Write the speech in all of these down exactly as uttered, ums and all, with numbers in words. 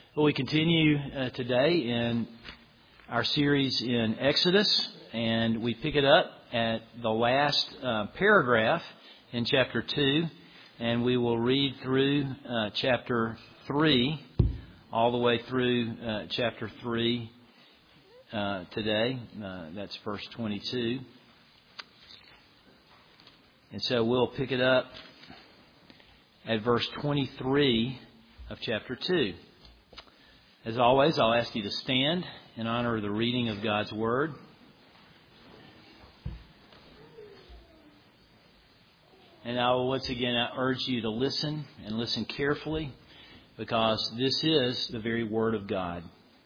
Well, we continue uh, today in our series in Exodus, and we pick it up at the last uh, paragraph in chapter two, and we will read through uh, chapter three, all the way through uh, chapter three uh, today. Uh, that's verse twenty-two. And so we'll pick it up at verse twenty-three of chapter two. As always, I'll ask you to stand in honor of the reading of God's Word. And I will once again urge you to listen and listen carefully, because this is the very Word of God.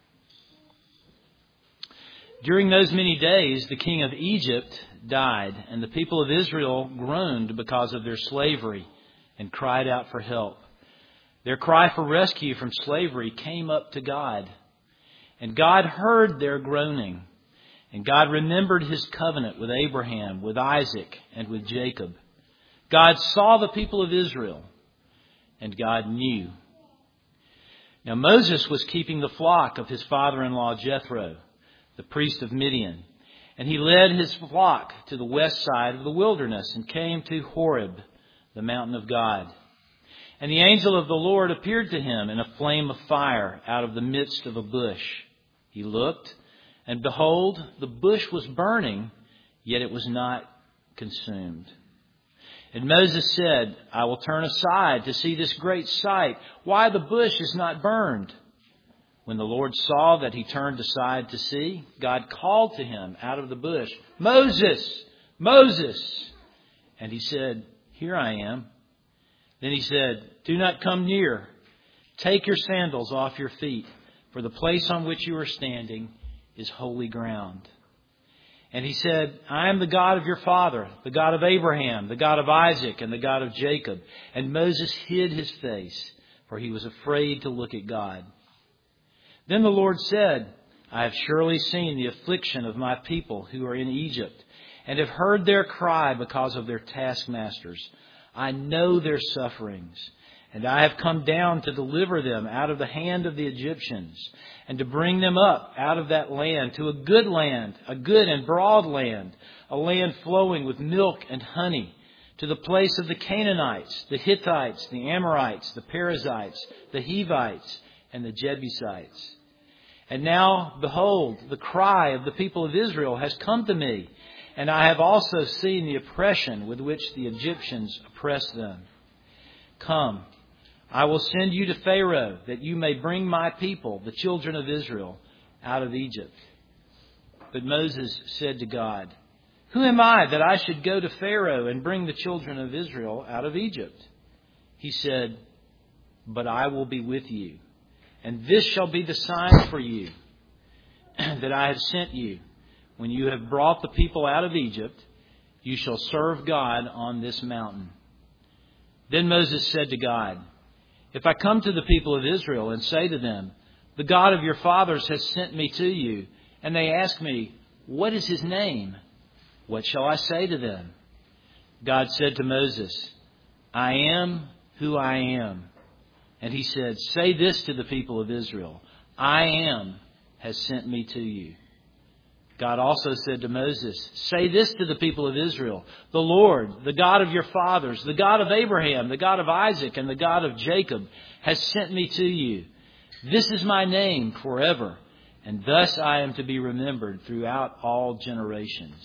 During those many days, the king of Egypt died, and the people of Israel groaned because of their slavery and cried out for help. Their cry for rescue from slavery came up to God. And God heard their groaning. And God remembered His covenant with Abraham, with Isaac, and with Jacob. God saw the people of Israel, and God knew. Now Moses was keeping the flock of his father-in-law Jethro, the priest of Midian. And he led his flock to the west side of the wilderness and came to Horeb, the mountain of God. And the angel of the Lord appeared to him in a flame of fire out of the midst of a bush. He looked, and behold, the bush was burning, yet it was not consumed. And Moses said, I will turn aside to see this great sight, why the bush is not burned. When the Lord saw that he turned aside to see, God called to him out of the bush, Moses, Moses. And he said, Here I am. Then he said, Do not come near. Take your sandals off your feet, for the place on which you are standing is holy ground. And he said, I am the God of your father, the God of Abraham, the God of Isaac, and the God of Jacob. And Moses hid his face, for he was afraid to look at God. Then the Lord said, I have surely seen the affliction of my people who are in Egypt, and have heard their cry because of their taskmasters. I know their sufferings, and I have come down to deliver them out of the hand of the Egyptians, and to bring them up out of that land to a good land, a good and broad land, a land flowing with milk and honey, to the place of the Canaanites, the Hittites, the Amorites, the Perizzites, the Hivites, and the Jebusites. And now, behold, the cry of the people of Israel has come to me, and I have also seen the oppression with which the Egyptians oppress them. Come, I will send you to Pharaoh, that you may bring my people, the children of Israel, out of Egypt. But Moses said to God, Who am I that I should go to Pharaoh and bring the children of Israel out of Egypt? He said, But I will be with you, and this shall be the sign for you that I have sent you. When you have brought the people out of Egypt, you shall serve God on this mountain. Then Moses said to God, If I come to the people of Israel and say to them, The God of your fathers has sent me to you, and they ask me, What is his name? What shall I say to them? God said to Moses, I am who I am. And he said, Say this to the people of Israel, I am has sent me to you. God also said to Moses, Say this to the people of Israel, The Lord, the God of your fathers, the God of Abraham, the God of Isaac, and the God of Jacob, has sent me to you. This is my name forever, and thus I am to be remembered throughout all generations.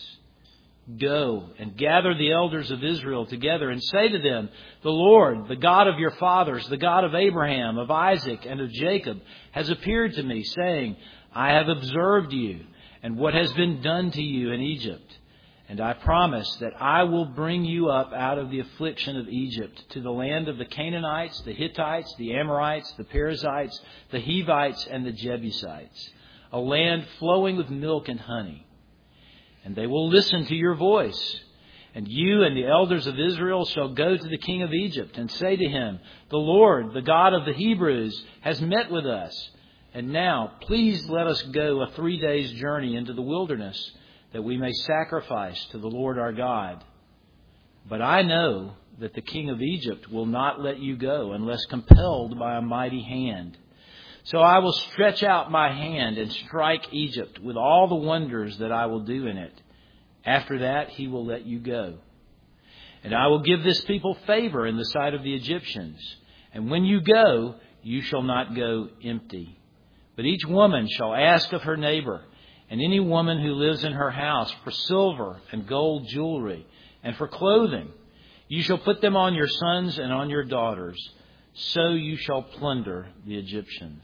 Go and gather the elders of Israel together and say to them, The Lord, the God of your fathers, the God of Abraham, of Isaac, and of Jacob, has appeared to me, saying, I have observed you, and what has been done to you in Egypt. And I promise that I will bring you up out of the affliction of Egypt to the land of the Canaanites, the Hittites, the Amorites, the Perizzites, the Hivites, and the Jebusites, a land flowing with milk and honey. And they will listen to your voice. And you and the elders of Israel shall go to the king of Egypt and say to him, The Lord, the God of the Hebrews, has met with us. And now, please let us go a three days' journey into the wilderness, that we may sacrifice to the Lord our God. But I know that the king of Egypt will not let you go unless compelled by a mighty hand. So I will stretch out my hand and strike Egypt with all the wonders that I will do in it. After that, he will let you go. And I will give this people favor in the sight of the Egyptians. And when you go, you shall not go empty. But each woman shall ask of her neighbor, and any woman who lives in her house, for silver and gold jewelry, and for clothing. You shall put them on your sons and on your daughters. So you shall plunder the Egyptians.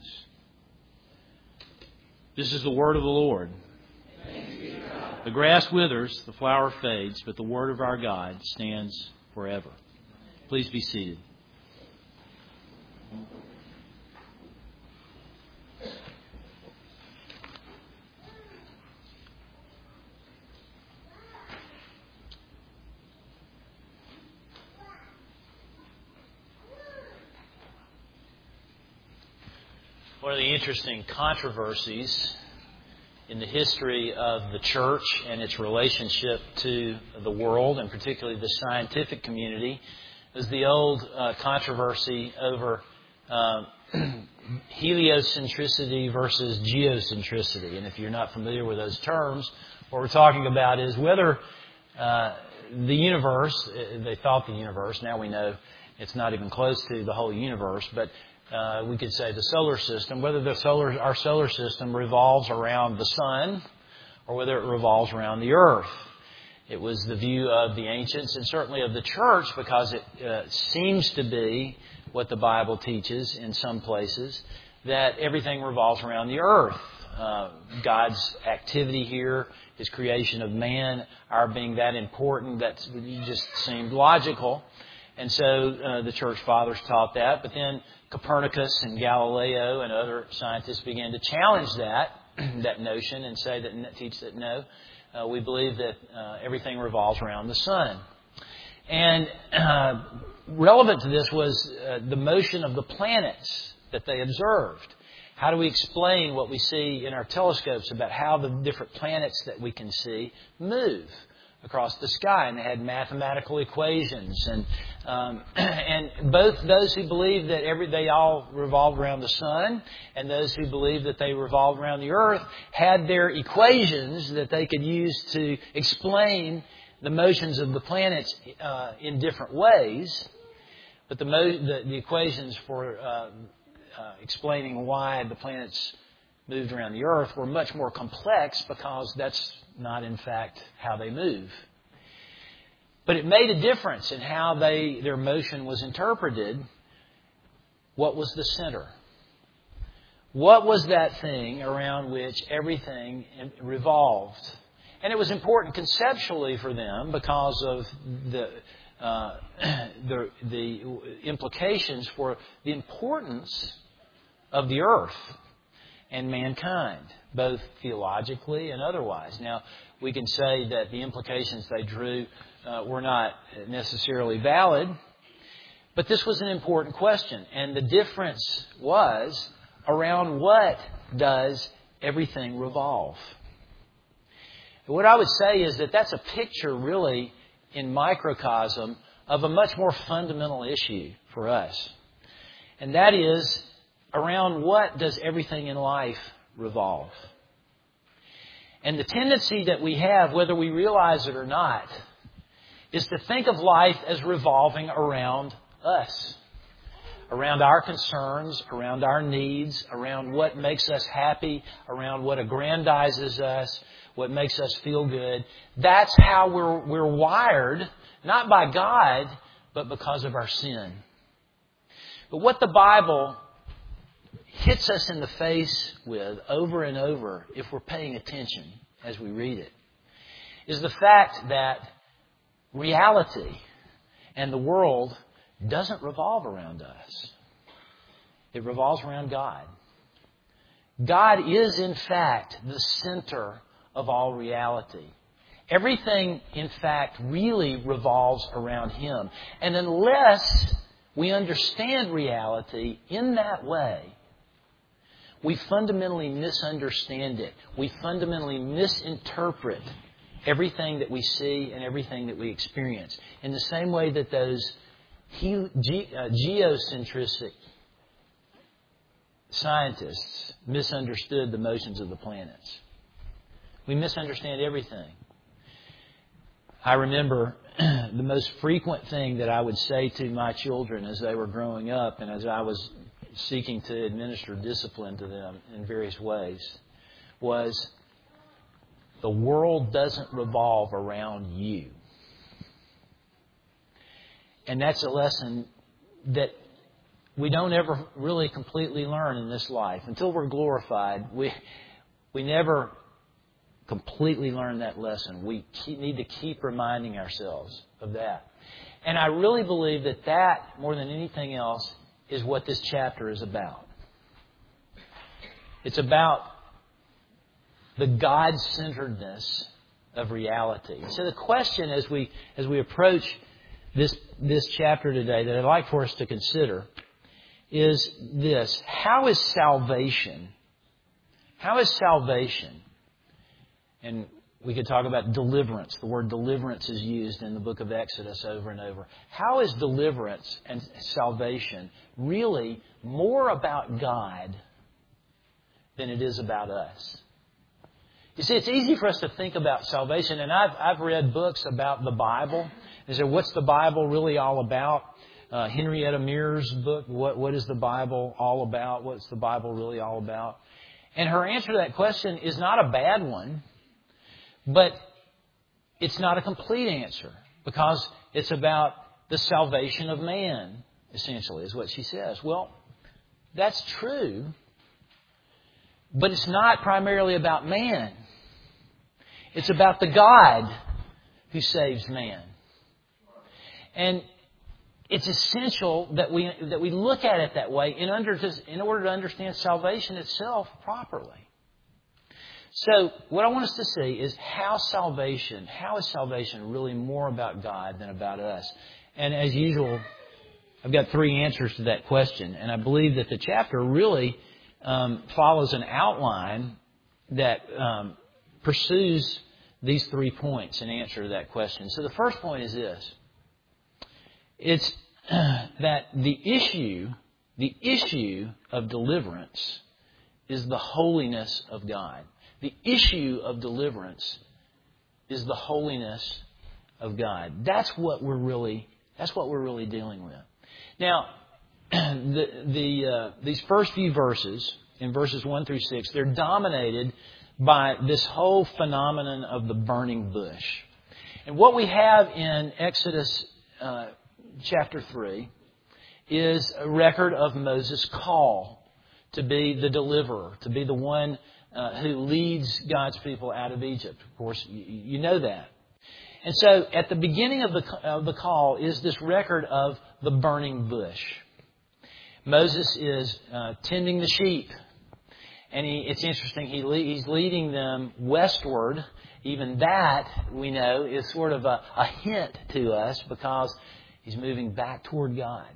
This is the word of the Lord. The grass withers, the flower fades, but the word of our God stands forever. Please be seated. One of the interesting controversies in the history of the church and its relationship to the world, and particularly the scientific community, is the old uh, controversy over uh, heliocentricity versus geocentricity. And if you're not familiar with those terms, what we're talking about is whether uh, the universe, they thought the universe, now we know it's not even close to the whole universe, but Uh, we could say the solar system, whether the solar, our solar system revolves around the sun or whether it revolves around the earth. It was the view of the ancients and certainly of the church, because it uh, seems to be what the Bible teaches in some places, that everything revolves around the earth. Uh, God's activity here, His creation of man, our being that important, that just seemed logical. And so uh, the church fathers taught that, but then Copernicus and Galileo and other scientists began to challenge that that notion and say that teach that no, uh, we believe that uh, everything revolves around the sun. And uh, relevant to this was uh, the motion of the planets that they observed. How do we explain what we see in our telescopes about how the different planets that we can see move across the sky? And they had mathematical equations, and um, and both those who believed that every they all revolved around the sun, and those who believed that they revolved around the earth, had their equations that they could use to explain the motions of the planets uh, in different ways. But the mo- the, the equations for uh, uh, explaining why the planets moved around the earth were much more complex, because that's not, in fact, how they move. But it made a difference in how they their motion was interpreted. What was the center? What was that thing around which everything revolved? And it was important conceptually for them because of the uh, the, the implications for the importance of the earth and mankind, both theologically and otherwise. Now, we can say that the implications they drew uh, were not necessarily valid, but this was an important question. And the difference was, around what does everything revolve? What I would say is that that's a picture, really, in microcosm, of a much more fundamental issue for us. And that is, around what does everything in life revolve? And the tendency that we have, whether we realize it or not, is to think of life as revolving around us, around our concerns, around our needs, around what makes us happy, around what aggrandizes us, what makes us feel good. That's how we're, we're wired, not by God, but because of our sin. But what the Bible hits us in the face with over and over, if we're paying attention as we read it, is the fact that reality and the world doesn't revolve around us. It revolves around God. God is, in fact, the center of all reality. Everything, in fact, really revolves around Him. And unless we understand reality in that way, we fundamentally misunderstand it. We fundamentally misinterpret everything that we see and everything that we experience. In the same way that those he, ge, uh, geocentric scientists misunderstood the motions of the planets. We misunderstand everything. I remember the most frequent thing that I would say to my children as they were growing up and as I was seeking to administer discipline to them in various ways was, the world doesn't revolve around you. And that's a lesson that we don't ever really completely learn in this life. Until we're glorified, we we never completely learn that lesson. We keep, need to keep reminding ourselves of that. And I really believe that that, more than anything else, is what this chapter is about. It's about the God-centeredness of reality. So the question as we as we approach this this chapter today that I'd like for us to consider is this: how is salvation? How is salvation? And we could talk about deliverance. The word deliverance is used in the book of Exodus over and over. How is deliverance and salvation really more about God than it is about us? You see, it's easy for us to think about salvation, and I've I've read books about the Bible. Is there what's the Bible really all about? Uh, Henrietta Mears' book, what what is the Bible all about? What's the Bible really all about? And her answer to that question is not a bad one, but it's not a complete answer, because it's about the salvation of man, essentially, is what she says. Well, that's true, but it's not primarily about man. It's about the God who saves man. And it's essential that we that we look at it that way in, under, in order to understand salvation itself properly. So what I want us to see is how salvation, how is salvation really more about God than about us? And as usual, I've got three answers to that question. And I believe that the chapter really um, follows an outline that um, pursues these three points in answer to that question. So the first point is this. It's that the issue, the issue of deliverance is the holiness of God. The issue of deliverance is the holiness of God. That's what we're really, that's what we're really dealing with. Now, the, the uh, these first few verses, in verses one through six, they're dominated by this whole phenomenon of the burning bush. And what we have in Exodus uh, chapter three is a record of Moses' call to be the deliverer, to be the one uh, who leads God's people out of Egypt. Of course, you, you know that. And so at the beginning of the, of the call is this record of the burning bush. Moses is uh, tending the sheep. And he, it's interesting, he le- he's leading them westward. Even that, we know, is sort of a, a hint to us, because he's moving back toward God.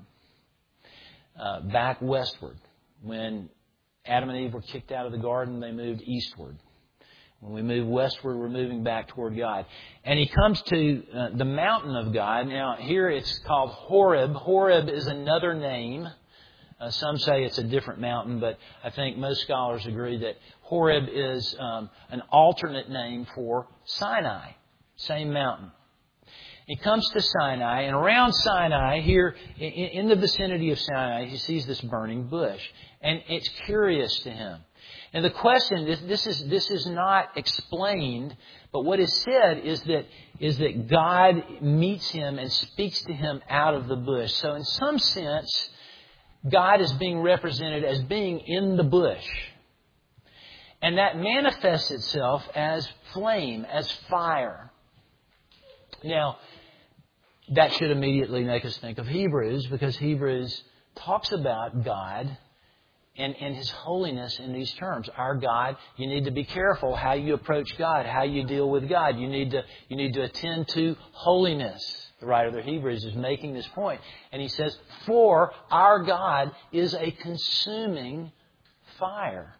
Uh, back westward. When Adam and Eve were kicked out of the garden, they moved eastward. When we move westward, we're moving back toward God. And he comes to uh, the mountain of God. Now, here it's called Horeb. Horeb is another name. Uh, some say it's a different mountain, but I think most scholars agree that Horeb is um, an alternate name for Sinai, same mountain. He comes to Sinai, and around Sinai, here in, in the vicinity of Sinai, he sees this burning bush, and it's curious to him. And the question, this, this is this is not explained, but what is said is that is that God meets him and speaks to him out of the bush. So in some sense, God is being represented as being in the bush. And that manifests itself as flame, as fire. Now, that should immediately make us think of Hebrews, because Hebrews talks about God and, and His holiness in these terms. Our God, you need to be careful how you approach God, how you deal with God. You need to, you need to attend to holiness. The writer of the Hebrews is making this point. And he says, for our God is a consuming fire.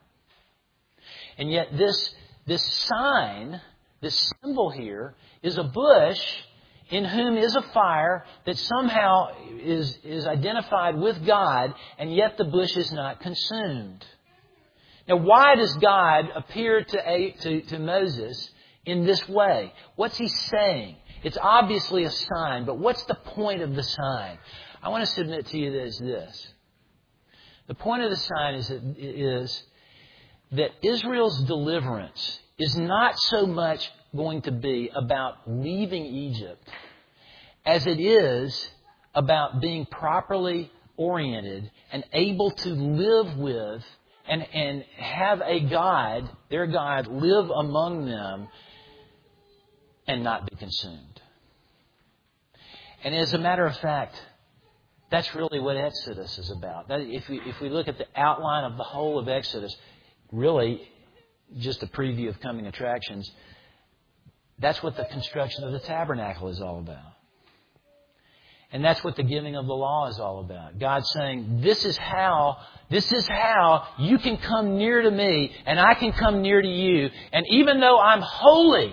And yet this, this sign, this symbol here, is a bush in whom is a fire that somehow is, is identified with God, and yet the bush is not consumed. Now, why does God appear to, to, to Moses in this way? What's He saying? It's obviously a sign, but what's the point of the sign? I want to submit to you that it's this. The point of the sign is that, is that Israel's deliverance is not so much going to be about leaving Egypt as it is about being properly oriented and able to live with and, and have a God, their God, live among them and not be consumed. And as a matter of fact, that's really what Exodus is about. That, if we, if we look at the outline of the whole of Exodus, really just a preview of coming attractions, that's what the construction of the tabernacle is all about. And that's what the giving of the law is all about. God saying, this is how, this is how you can come near to me and I can come near to you. And even though I'm holy,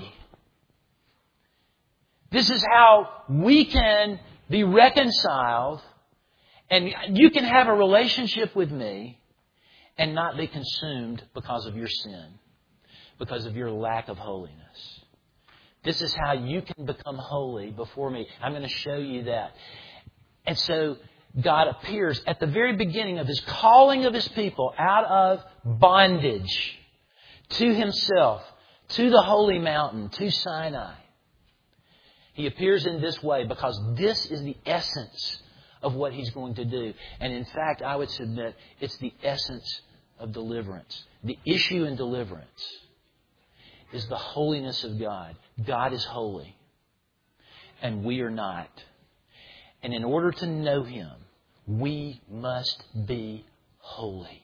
this is how we can be reconciled and you can have a relationship with me and not be consumed because of your sin, because of your lack of holiness. This is how you can become holy before me. I'm going to show you that. And so God appears at the very beginning of His calling of His people out of bondage to Himself, to the holy mountain, to Sinai. He appears in this way because this is the essence of what He's going to do. And in fact, I would submit it's the essence of deliverance. The issue in deliverance is the holiness of God. God is holy, and we are not. And in order to know Him, we must be holy.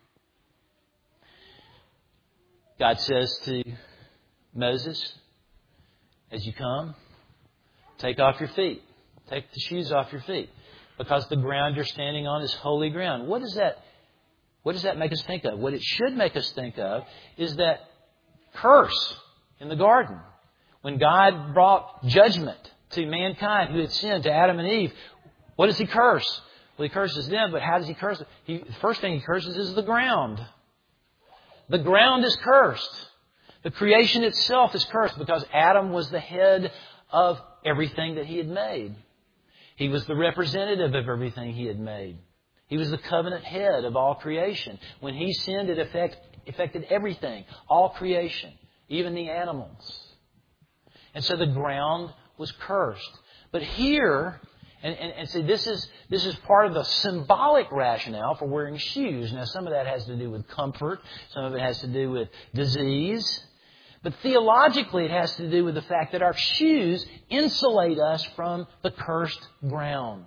God says to Moses, as you come, take off your feet. Take the shoes off your feet. Because the ground you're standing on is holy ground. What does that, what does that make us think of? What it should make us think of is that curse in the garden. When God brought judgment to mankind who had sinned, to Adam and Eve, what does He curse? Well, He curses them, but how does He curse them? He, the first thing He curses is the ground. The ground is cursed. The creation itself is cursed because Adam was the head of everything that he had made. He was the representative of everything he had made. He was the covenant head of all creation. When he sinned, it affect, affected everything, all creation, even the animals. And so the ground was cursed. But here, and, and, and see, this is, this is part of the symbolic rationale for wearing shoes. Now, some of that has to do with comfort. Some of it has to do with disease. But theologically, it has to do with the fact that our shoes insulate us from the cursed ground.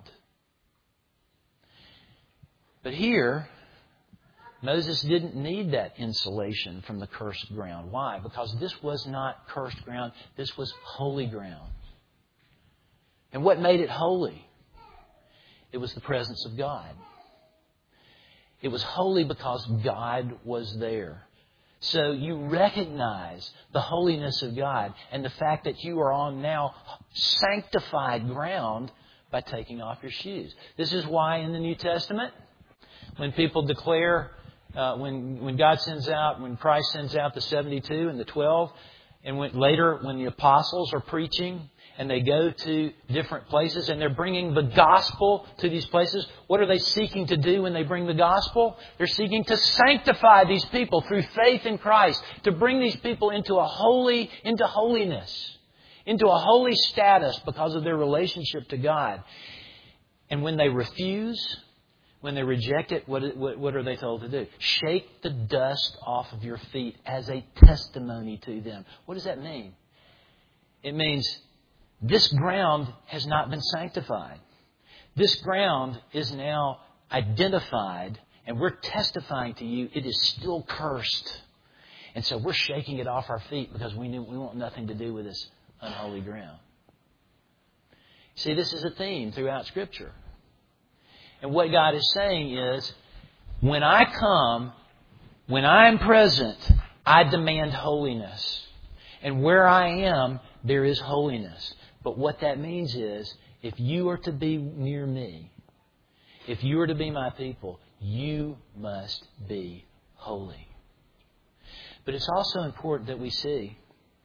But here, Moses didn't need that insulation from the cursed ground. Why? Because this was not cursed ground. This was holy ground. And what made it holy? It was the presence of God. It was holy because God was there. So you recognize the holiness of God and the fact that you are on now sanctified ground by taking off your shoes. This is why in the New Testament, when people declare, uh, when when God sends out, when Christ sends out the seventy-two and the twelve, and when, later when the apostles are preaching and they go to different places and they're bringing the gospel to these places, what are they seeking to do when they bring the gospel? They're seeking to sanctify these people through faith in Christ, to bring these people into a holy, into holiness, into a holy status because of their relationship to God. And when they refuse, when they reject it, what, what, what are they told to do? Shake the dust off of your feet as a testimony to them. What does that mean? It means this ground has not been sanctified. This ground is now identified, and we're testifying to you it is still cursed. And so we're shaking it off our feet because we, knew, we want nothing to do with this unholy ground. See, this is a theme throughout Scripture. And what God is saying is, when I come, when I'm present, I demand holiness. And where I am, there is holiness. But what that means is, if you are to be near me, if you are to be my people, you must be holy. But it's also important that we see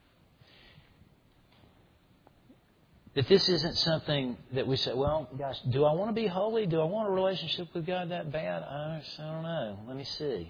that this isn't something that we say, well, gosh, do I want to be holy? Do I want a relationship with God that bad? I don't know. Let me see.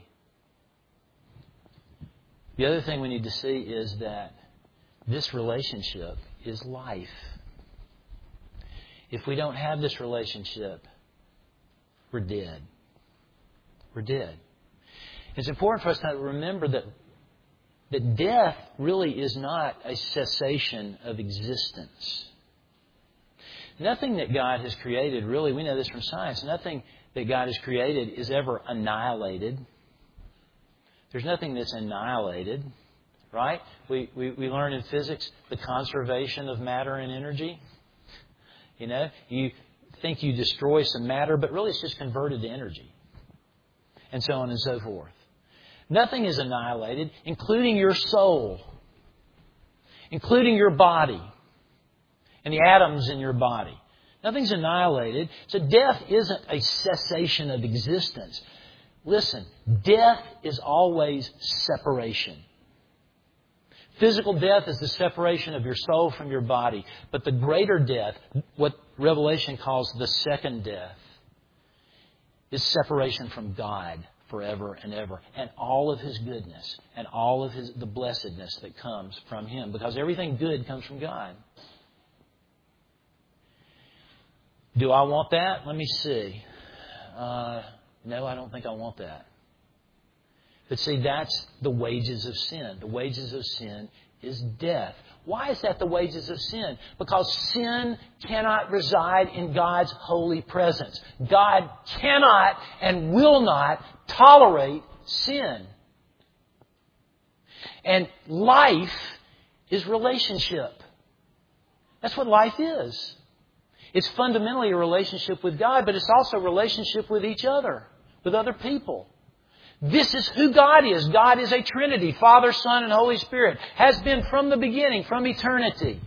The other thing we need to see is that this relationship is life. If we don't have this relationship, we're dead. We're dead. It's important for us to remember that, that death really is not a cessation of existence. Nothing that God has created, really, we know this from science, nothing that God has created is ever annihilated. There's nothing that's annihilated, right? We, we, we learn in physics the conservation of matter and energy. You know, you think you destroy some matter, but really it's just converted to energy. And so on and so forth. Nothing is annihilated, including your soul, including your body, and the atoms in your body. Nothing's annihilated. So death isn't a cessation of existence. Listen, death is always separation. Physical death is the separation of your soul from your body. But the greater death, what Revelation calls the second death, is separation from God forever and ever. And all of His goodness and all of His the blessedness that comes from Him. Because everything good comes from God. Do I want that? Let me see. Uh, no, I don't think I want that. But see, that's the wages of sin. The wages of sin is death. Why is that the wages of sin? Because sin cannot reside in God's holy presence. God cannot and will not tolerate sin. And life is relationship. That's what life is. It's fundamentally a relationship with God, but it's also a relationship with each other, with other people. This is who God is. God is a Trinity, Father, Son, and Holy Spirit. Has been from the beginning, from eternity.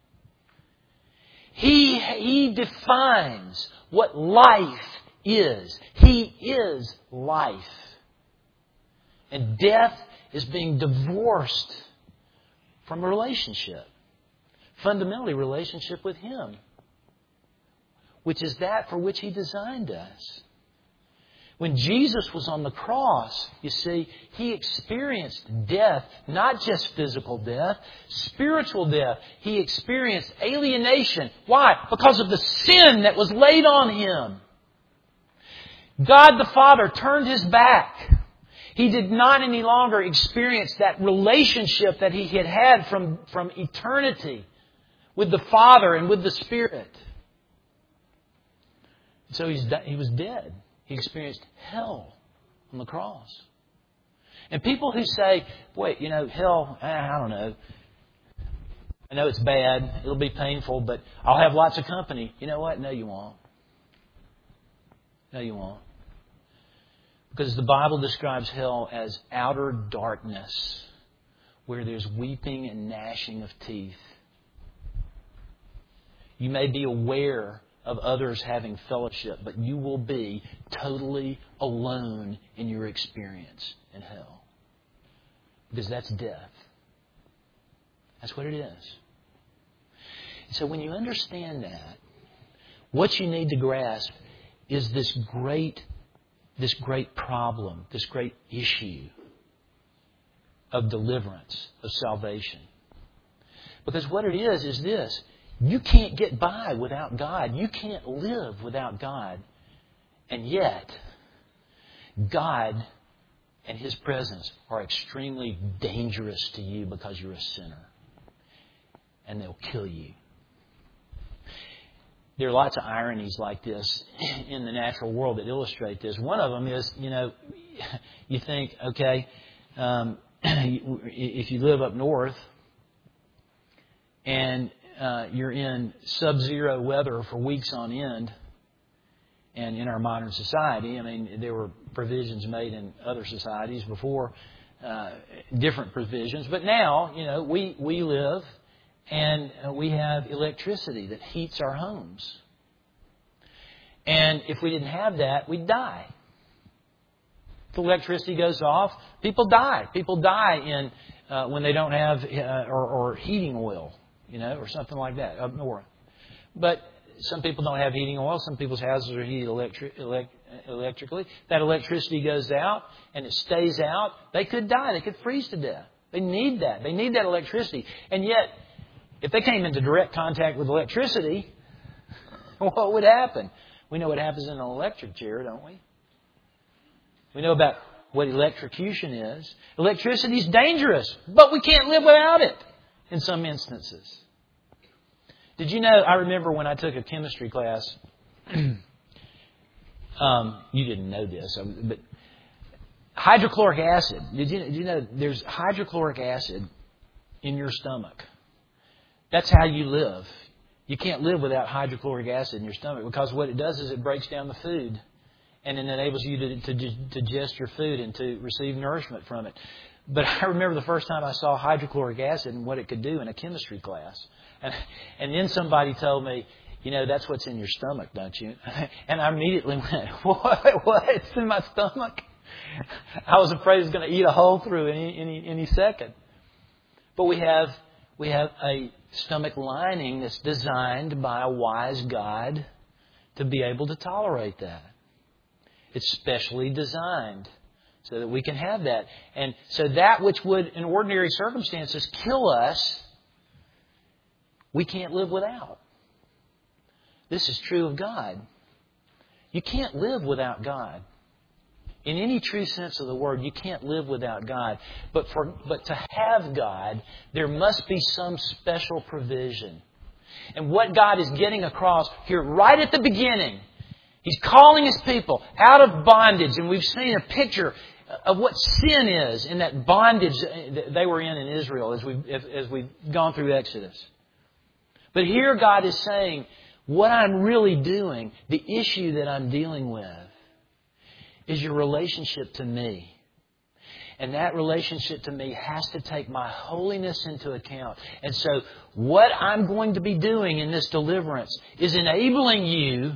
He, he defines what life is. He is life. And death is being divorced from a relationship. Fundamentally, relationship with Him. Which is that for which He designed us. When Jesus was on the cross, you see, He experienced death, not just physical death, spiritual death. He experienced alienation. Why? Because of the sin that was laid on Him. God the Father turned His back. He did not any longer experience that relationship that He had had from, from eternity with the Father and with the Spirit. So he's, he was dead. He experienced hell on the cross. And people who say, wait, you know, hell, I don't know. I know it's bad. It'll be painful, but I'll have lots of company. You know what? No, you won't. No, you won't. Because the Bible describes hell as outer darkness, where there's weeping and gnashing of teeth. You may be aware of others having fellowship, but you will be totally alone in your experience in hell. Because that's death. That's what it is. So when you understand that, what you need to grasp is this great, this great problem, this great issue of deliverance, of salvation. Because what it is, is this. You can't get by without God. You can't live without God. And yet, God and His presence are extremely dangerous to you because you're a sinner. And they'll kill you. There are lots of ironies like this in the natural world that illustrate this. One of them is, you know, you think, okay, um, if you live up north and Uh, you're in sub-zero weather for weeks on end. And in our modern society, I mean, there were provisions made in other societies before, uh, different provisions. But now, you know, we, we live and we have electricity that heats our homes. And if we didn't have that, we'd die. If electricity goes off, people die. People die in uh, when they don't have uh, or, or heating oil, you know, or something like that up north. But some people don't have heating oil. Some people's houses are heated electric, elect, electrically. That electricity goes out and it stays out. They could die. They could freeze to death. They need that. They need that electricity. And yet, if they came into direct contact with electricity, what would happen? We know what happens in an electric chair, don't we? We know about what electrocution is. Electricity is dangerous, but we can't live without it in some instances. Did you know, I remember when I took a chemistry class, um, you didn't know this, but hydrochloric acid, did you, did you know there's hydrochloric acid in your stomach? That's how you live. You can't live without hydrochloric acid in your stomach because what it does is it breaks down the food and it enables you to, to, to digest your food and to receive nourishment from it. But I remember the first time I saw hydrochloric acid and what it could do in a chemistry class. And, and then somebody told me, you know, that's what's in your stomach, don't you? And I immediately went, what? What? It's in my stomach? I was afraid it was going to eat a hole through any, any, any second. But we have, we have a stomach lining that's designed by a wise God to be able to tolerate that. It's specially designed so that we can have that. And so that which would, in ordinary circumstances, kill us, we can't live without. This is true of God. You can't live without God. In any true sense of the word, you can't live without God. But for but to have God, there must be some special provision. And what God is getting across here right at the beginning, He's calling His people out of bondage. And we've seen a picture of what sin is in that bondage that they were in in Israel as we've, as we've gone through Exodus. But here God is saying, what I'm really doing, the issue that I'm dealing with, is your relationship to me. And that relationship to me has to take my holiness into account. And so what I'm going to be doing in this deliverance is enabling you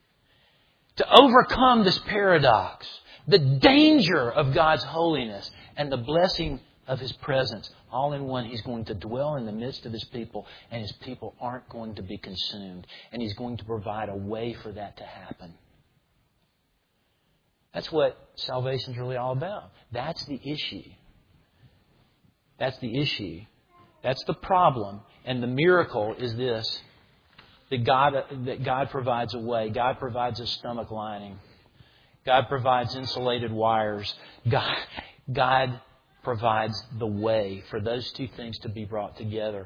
to overcome this paradox, the danger of God's holiness and the blessing of His presence. All in one, He's going to dwell in the midst of His people, and His people aren't going to be consumed. And He's going to provide a way for that to happen. That's what salvation is really all about. That's the issue. That's the issue. That's the problem. And the miracle is this, that God, that God provides a way. God provides a stomach lining. God provides insulated wires. God, God provides the way for those two things to be brought together.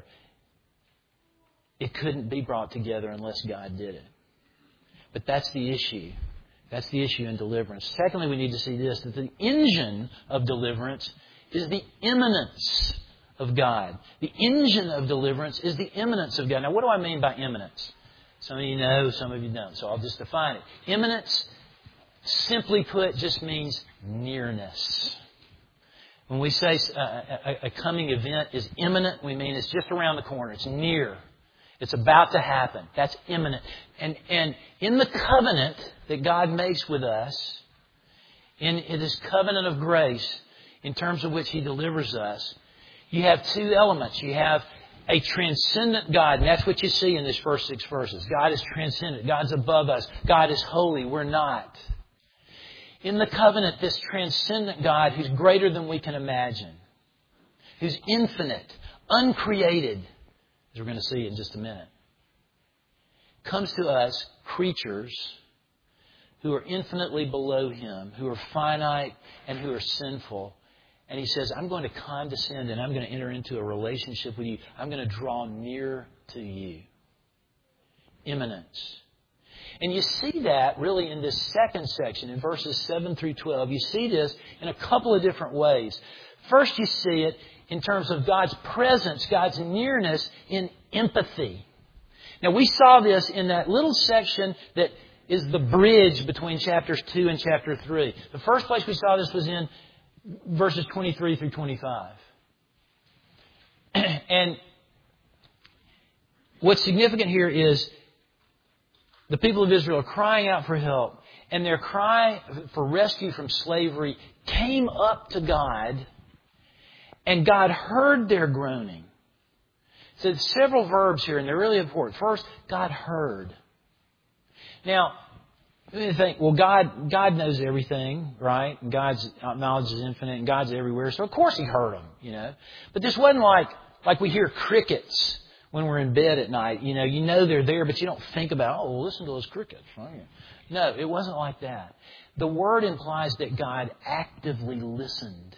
It couldn't be brought together unless God did it. But that's the issue. That's the issue in deliverance. Secondly, we need to see this, that the engine of deliverance is the immanence of God. The engine of deliverance is the immanence of God. Now, what do I mean by immanence? Some of you know, some of you don't. So I'll just define it. Immanence, simply put, just means nearness. When we say a, a, a coming event is imminent, we mean it's just around the corner. It's near. It's about to happen. That's imminent. And, and in the covenant that God makes with us, in, in this covenant of grace, in terms of which He delivers us, you have two elements. You have a transcendent God, and that's what you see in this first six verses. God is transcendent. God's above us. God is holy. We're not. In the covenant, this transcendent God who's greater than we can imagine, who's infinite, uncreated, as we're going to see in just a minute, comes to us, creatures, who are infinitely below Him, who are finite and who are sinful. And He says, I'm going to condescend and I'm going to enter into a relationship with you. I'm going to draw near to you. Immanence. And you see that really in this second section, in verses seven through twelve. You see this in a couple of different ways. First, you see it in terms of God's presence, God's nearness in empathy. Now, we saw this in that little section that is the bridge between chapters two and chapter three. The first place we saw this was in verses twenty-three through twenty-five. And what's significant here is the people of Israel are crying out for help, and their cry for rescue from slavery came up to God, and God heard their groaning. So there's several verbs here, and they're really important. First, God heard. Now, you think, well, God, God knows everything, right? And God's knowledge is infinite, and God's everywhere. So of course He heard them, you know. But this wasn't like like we hear crickets when we're in bed at night. You know, you know they're there, but you don't think about, oh, well, listen to those crickets. Right? No, it wasn't like that. The word implies that God actively listened.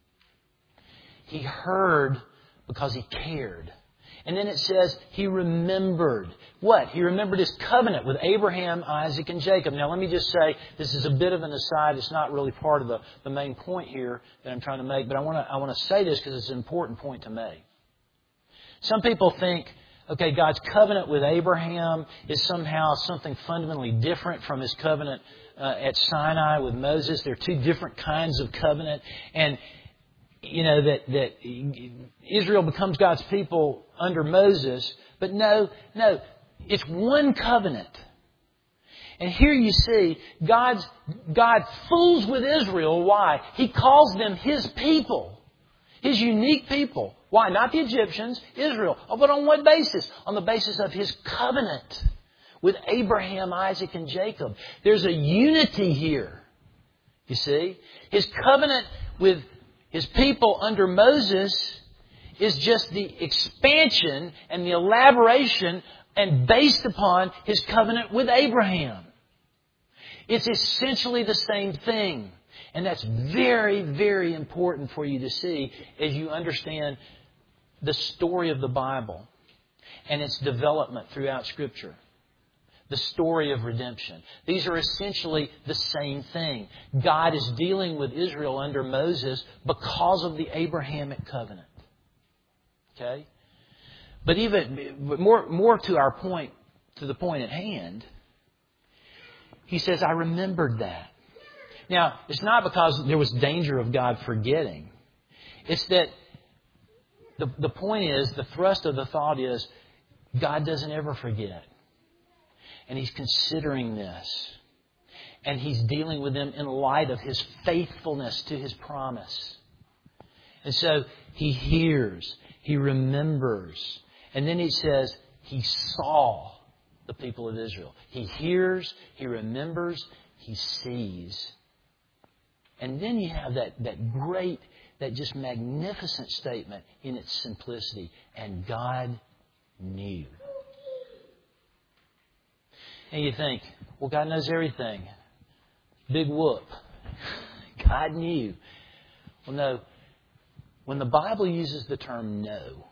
He heard because He cared. And then it says He remembered. What? He remembered His covenant with Abraham, Isaac, and Jacob. Now let me just say, this is a bit of an aside. It's not really part of the, the main point here that I'm trying to make. But I want to I want to say this because it's an important point to make. Some people think, okay, God's covenant with Abraham is somehow something fundamentally different from His covenant uh, at Sinai with Moses. They're two different kinds of covenant. And You know, that, that Israel becomes God's people under Moses. But no, no, it's one covenant. And here you see God's, God fools with Israel. Why? He calls them His people. His unique people. Why? Not the Egyptians, Israel. Oh, but on what basis? On the basis of His covenant with Abraham, Isaac, and Jacob. There's a unity here. You see? His covenant with His people under Moses is just the expansion and the elaboration and based upon His covenant with Abraham. It's essentially the same thing. And that's very, very important for you to see as you understand the story of the Bible and its development throughout Scripture. The story of redemption. These are essentially the same thing. God is dealing with Israel under Moses because of the Abrahamic covenant. Okay? But even but more, more to our point, to the point at hand, He says, I remembered that. Now, it's not because there was danger of God forgetting. It's that the, the point is, the thrust of the thought is, God doesn't ever forget. And He's considering this. And He's dealing with them in light of His faithfulness to His promise. And so He hears. He remembers. And then He says He saw the people of Israel. He hears. He remembers. He sees. And then you have that, that great, that just magnificent statement in its simplicity. And God knew. And you think, well, God knows everything. Big whoop. God knew. Well, no. When the Bible uses the term know,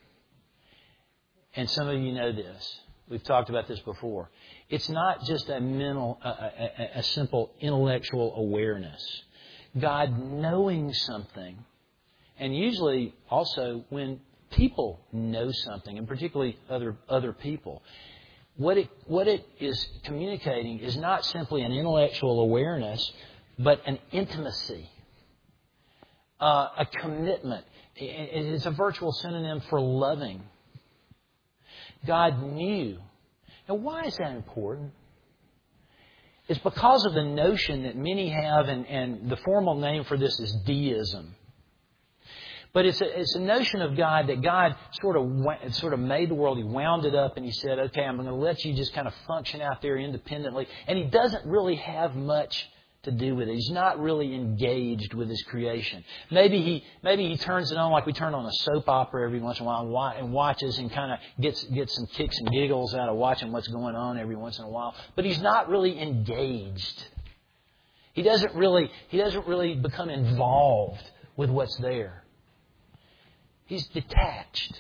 and some of you know this, we've talked about this before, it's not just a mental, a, a, a simple intellectual awareness. God knowing something, and usually also when people know something, and particularly other other people, What it, what it is communicating is not simply an intellectual awareness, but an intimacy, uh, a commitment. It is a virtual synonym for loving. God knew. Now, why is that important? It's because of the notion that many have, and, and the formal name for this is deism. But it's a, it's a notion of God that God sort of sort of made the world. He wound it up and He said, okay, I'm going to let you just kind of function out there independently. And He doesn't really have much to do with it. He's not really engaged with His creation. Maybe He maybe he turns it on like we turn on a soap opera every once in a while and watches and kind of gets, gets some kicks and giggles out of watching what's going on every once in a while. But He's not really engaged. He doesn't really, he doesn't really become involved with what's there. He's detached.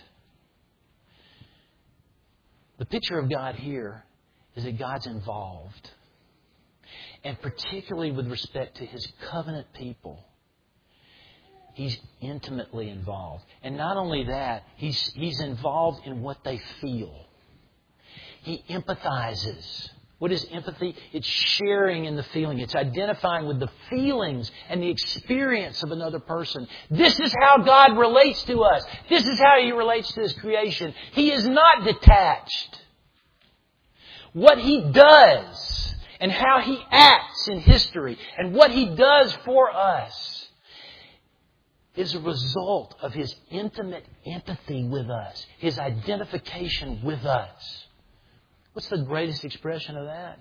The picture of God here is that God's involved. And particularly with respect to His covenant people, He's intimately involved. And not only that, He's, he's involved in what they feel. He empathizes What is empathy? It's sharing in the feeling. It's identifying with the feelings and the experience of another person. This is how God relates to us. This is how He relates to His creation. He is not detached. What He does and how He acts in history and what He does for us is a result of His intimate empathy with us, His identification with us. What's the greatest expression of that?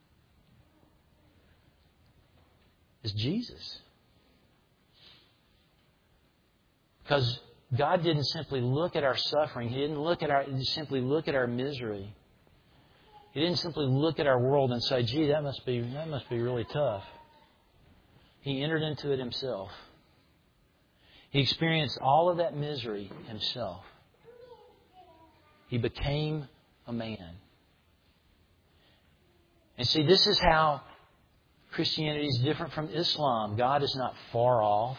It's Jesus. Because God didn't simply look at our suffering. He didn't look at our, he didn't simply look at our misery. He didn't simply look at our world and say, gee, that must be, that must be really tough. He entered into it Himself. He experienced all of that misery Himself. He became a man. And see, this is how Christianity is different from Islam. God is not far off.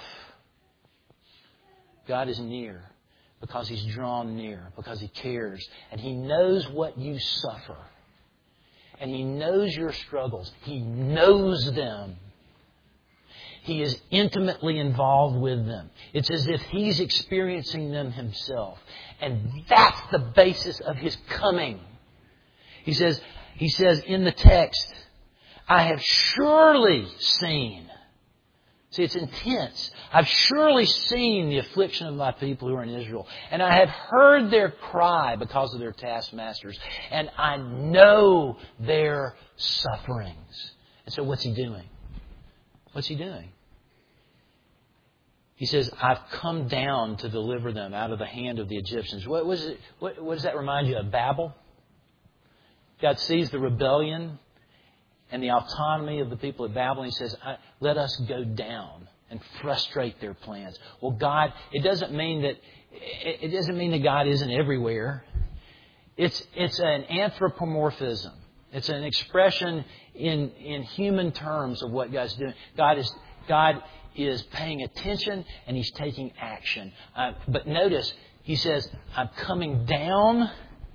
God is near because He's drawn near, because He cares. And He knows what you suffer. And He knows your struggles. He knows them. He is intimately involved with them. It's as if He's experiencing them Himself. And that's the basis of His coming. He says, He says in the text, I have surely seen. See, it's intense. I've surely seen the affliction of my people who are in Israel. And I have heard their cry because of their taskmasters. And I know their sufferings. And so what's He doing? What's He doing? He says, I've come down to deliver them out of the hand of the Egyptians. What, was it, what, what does that remind you of? Babel? God sees the rebellion and the autonomy of the people of Babel. And He says, let us go down and frustrate their plans. Well, God, it doesn't mean that it doesn't mean that God isn't everywhere. It's it's an anthropomorphism. It's an expression in in human terms of what God's doing. God is God is paying attention and He's taking action. Uh, but notice, He says, I'm coming down.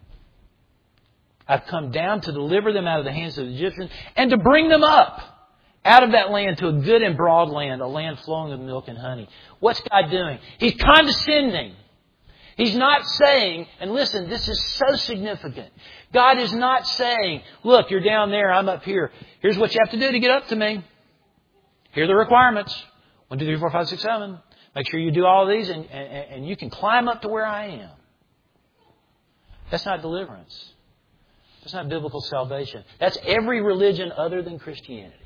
I've come down to deliver them out of the hands of the Egyptians and to bring them up out of that land to a good and broad land, a land flowing with milk and honey. What's God doing? He's condescending. He's not saying, and listen, this is so significant. God is not saying, look, you're down there, I'm up here. Here's what you have to do to get up to me. Here are the requirements. One, two, three, four, five, six, seven. Make sure you do all of these and, and, and you can climb up to where I am. That's not deliverance. That's not biblical salvation. That's every religion other than Christianity.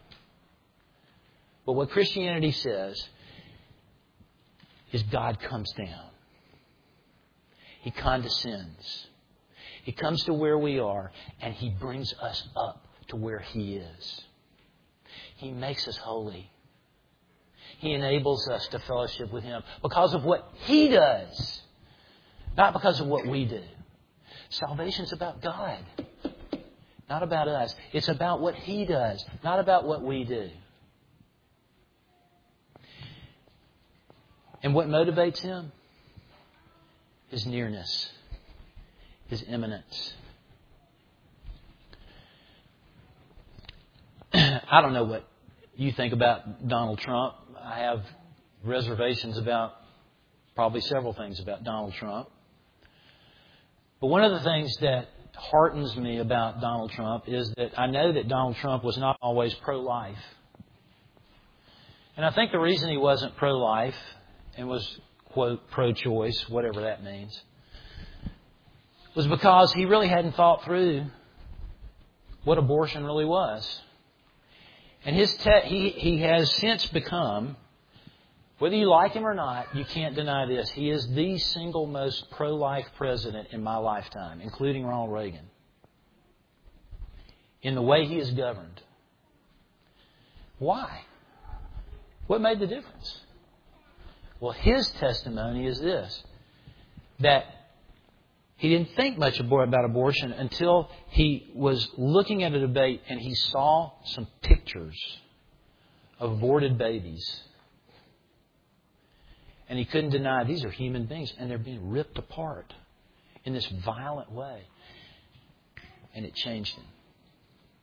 But what Christianity says is God comes down. He condescends. He comes to where we are and He brings us up to where He is. He makes us holy. He enables us to fellowship with Him because of what He does, not because of what we do. Salvation's about God, not about us. It's about what He does, not about what we do. And what motivates Him? His nearness, His immanence. I don't know what you think about Donald Trump. I have reservations about probably several things about Donald Trump. But one of the things that heartens me about Donald Trump is that I know that Donald Trump was not always pro-life. And I think the reason he wasn't pro-life and was, quote, pro-choice, whatever that means, was because he really hadn't thought through what abortion really was. And his te- he, he has since become, whether you like him or not, you can't deny this, he is the single most pro-life president in my lifetime, including Ronald Reagan, in the way he is governed. Why? What made the difference? Well, his testimony is this, that he didn't think much about abortion until he was looking at a debate and he saw some pictures of aborted babies. And he couldn't deny these are human beings and they're being ripped apart in this violent way. And it changed him.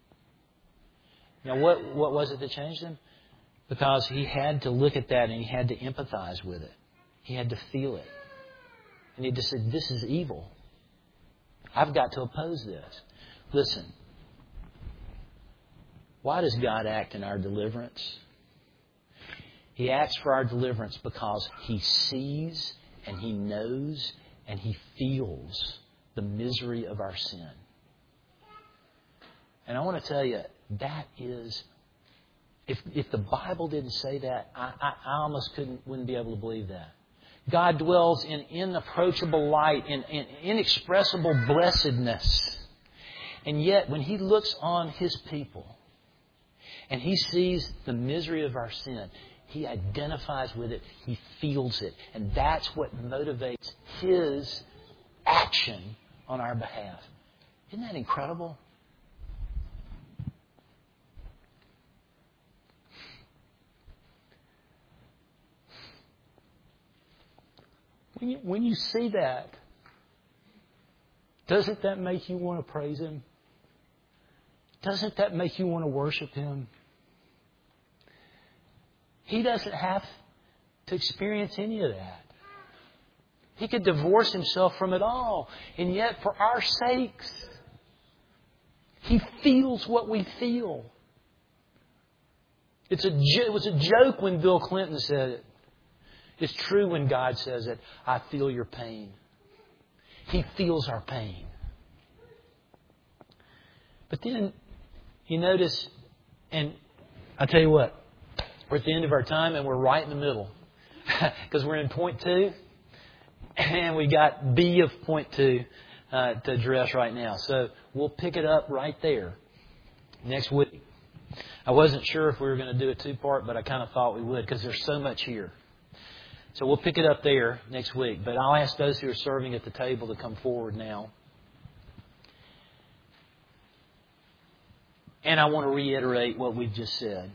Now, what, what was it that changed him? Because he had to look at that and he had to empathize with it. He had to feel it. And he just said, this is evil. I've got to oppose this. Listen. Why does God act in our deliverance? He acts for our deliverance because He sees and He knows and He feels the misery of our sin. And I want to tell you, that is, if if the Bible didn't say that, I, I, I almost couldn't wouldn't be able to believe that. God dwells in inapproachable light, in, in inexpressible blessedness. And yet, when He looks on His people and He sees the misery of our sin, He identifies with it. He feels it. And that's what motivates His action on our behalf. Isn't that incredible? When you, when you see that, doesn't that make you want to praise Him? Doesn't that make you want to worship Him? He doesn't have to experience any of that. He could divorce Himself from it all. And yet, for our sakes, He feels what we feel. It's a, it was a joke when Bill Clinton said it. It's true when God says it. I feel your pain. He feels our pain. But then, you notice, and I tell you what, we're at the end of our time and we're right in the middle. Because we're in point two. And we got B of point two uh, to address right now. So we'll pick it up right there next week. I wasn't sure if we were going to do a two-part, but I kind of thought we would because there's so much here. So we'll pick it up there next week. But I'll ask those who are serving at the table to come forward now. And I want to reiterate what we've just said.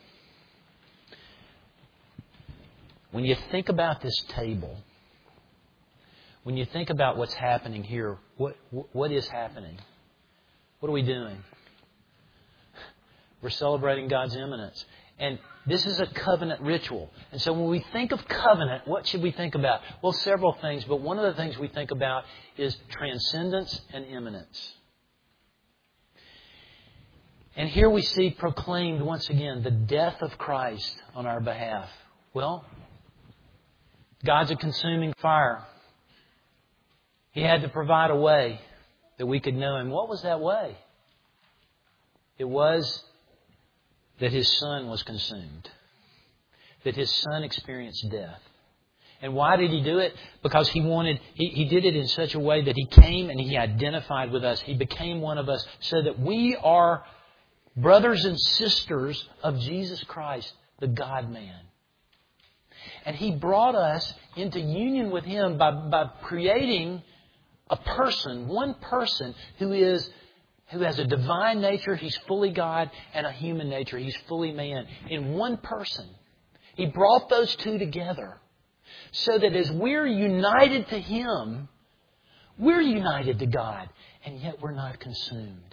When you think about this table, when you think about what's happening here, what what is happening? What are we doing? We're celebrating God's immanence. And this is a covenant ritual. And so when we think of covenant, what should we think about? Well, several things, but one of the things we think about is transcendence and immanence. And here we see proclaimed once again the death of Christ on our behalf. Well, God's a consuming fire. He had to provide a way that we could know Him. What was that way? It was that His Son was consumed. That His Son experienced death. And why did He do it? Because He wanted, He, he did it in such a way that He came and He identified with us. He became one of us so that we are brothers and sisters of Jesus Christ, the God-man. And He brought us into union with Him by, by creating a person, one person who is who has a divine nature, He's fully God, and a human nature, He's fully man. In one person. He brought those two together so that as we're united to Him, we're united to God, and yet we're not consumed.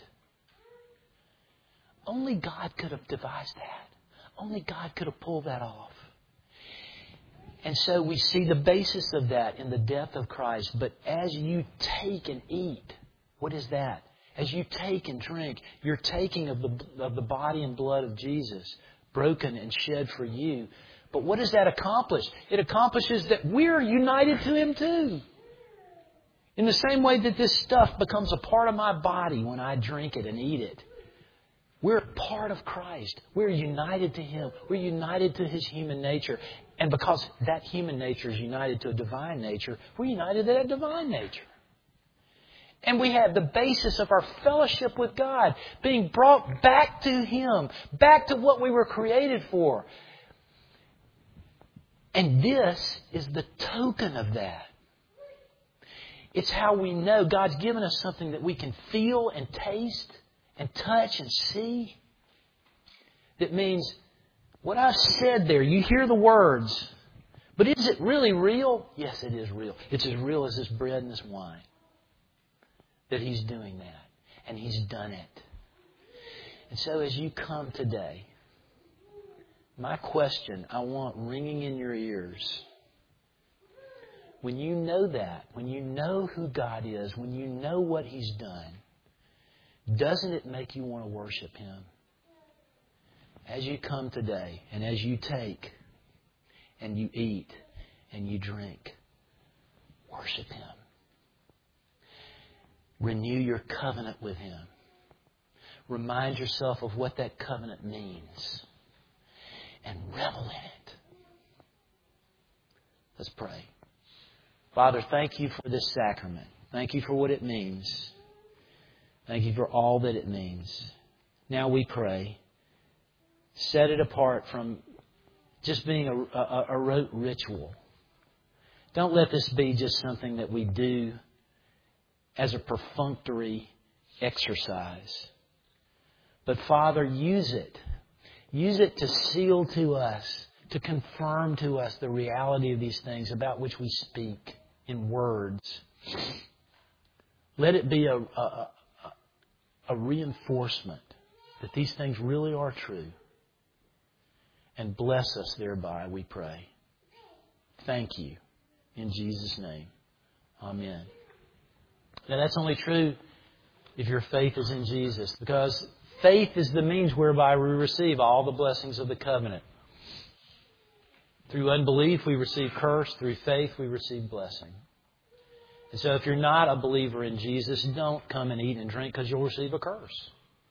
Only God could have devised that. Only God could have pulled that off. And so we see the basis of that in the death of Christ. But as you take and eat, what is that? As you take and drink, you're taking of the, of the body and blood of Jesus, broken and shed for you. But what does that accomplish? It accomplishes that we're united to Him too. In the same way that this stuff becomes a part of my body when I drink it and eat it. We're part of Christ. We're united to Him. We're united to His human nature. And because that human nature is united to a divine nature, we're united to that divine nature. And we have the basis of our fellowship with God being brought back to Him, back to what we were created for. And this is the token of that. It's how we know God's given us something that we can feel and taste and touch and see. That means what I've said there, you hear the words, but is it really real? Yes, it is real. It's as real as this bread and this wine. That He's doing that. And He's done it. And so as you come today, my question I want ringing in your ears, when you know that, when you know who God is, when you know what He's done, doesn't it make you want to worship Him? As you come today and as you take and you eat and you drink, worship Him. Renew your covenant with Him. Remind yourself of what that covenant means. And revel in it. Let's pray. Father, thank You for this sacrament. Thank You for what it means. Thank You for all that it means. Now we pray, set it apart from just being a, a, a rote ritual. Don't let this be just something that we do as a perfunctory exercise. But Father, use it. Use it to seal to us, to confirm to us the reality of these things about which we speak in words. Let it be a, a, a, a reinforcement that these things really are true. And bless us thereby, we pray. Thank You. In Jesus' name. Amen. Now that's only true if your faith is in Jesus, because faith is the means whereby we receive all the blessings of the covenant. Through unbelief we receive curse. Through faith we receive blessing. And so if you're not a believer in Jesus, don't come and eat and drink, because you'll receive a curse.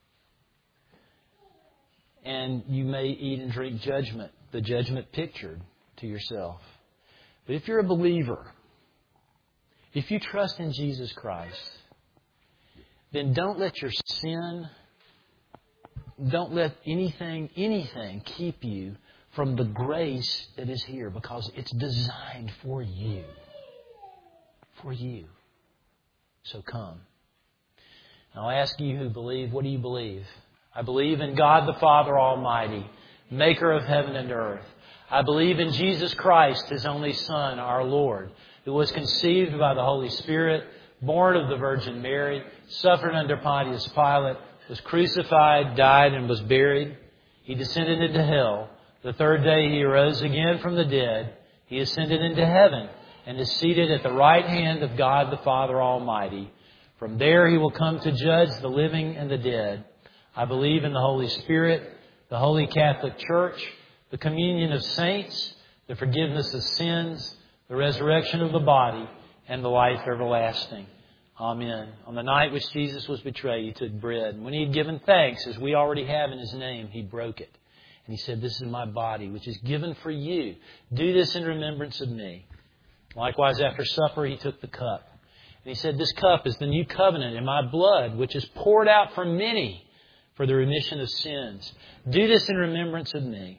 And you may eat and drink judgment, the judgment pictured to yourself. But if you're a believer, if you trust in Jesus Christ, then don't let your sin, don't let anything, anything keep you from the grace that is here, because it's designed for you. For you. So come. I'll ask you who believe, what do you believe? I believe in God the Father Almighty, maker of heaven and earth. I believe in Jesus Christ, His only Son, our Lord, who was conceived by the Holy Spirit, born of the Virgin Mary, suffered under Pontius Pilate, was crucified, died, and was buried. He descended into hell. The third day He arose again from the dead. He ascended into heaven and is seated at the right hand of God the Father Almighty. From there He will come to judge the living and the dead. I believe in the Holy Spirit, the Holy Catholic Church, the communion of saints, the forgiveness of sins, the resurrection of the body, and the life everlasting. Amen. On the night which Jesus was betrayed, He took bread. And when He had given thanks, as we already have in His name, He broke it. And He said, "This is my body, which is given for you. Do this in remembrance of me." Likewise, after supper, He took the cup. And He said, "This cup is the new covenant in my blood, which is poured out for many for the remission of sins. Do this in remembrance of me."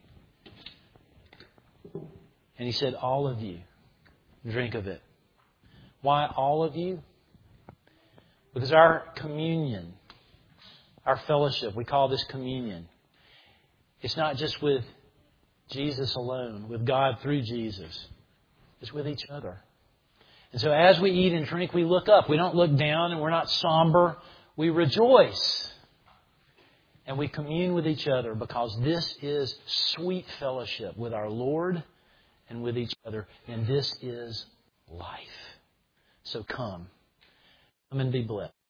And He said, "All of you, drink of it." Why all of you? Because our communion, our fellowship, we call this communion. It's not just with Jesus alone, with God through Jesus. It's with each other. And so as we eat and drink, we look up. We don't look down, and we're not somber. We rejoice. And we commune with each other, because this is sweet fellowship with our Lord and with each other. And this is life. So come. Come and be blessed.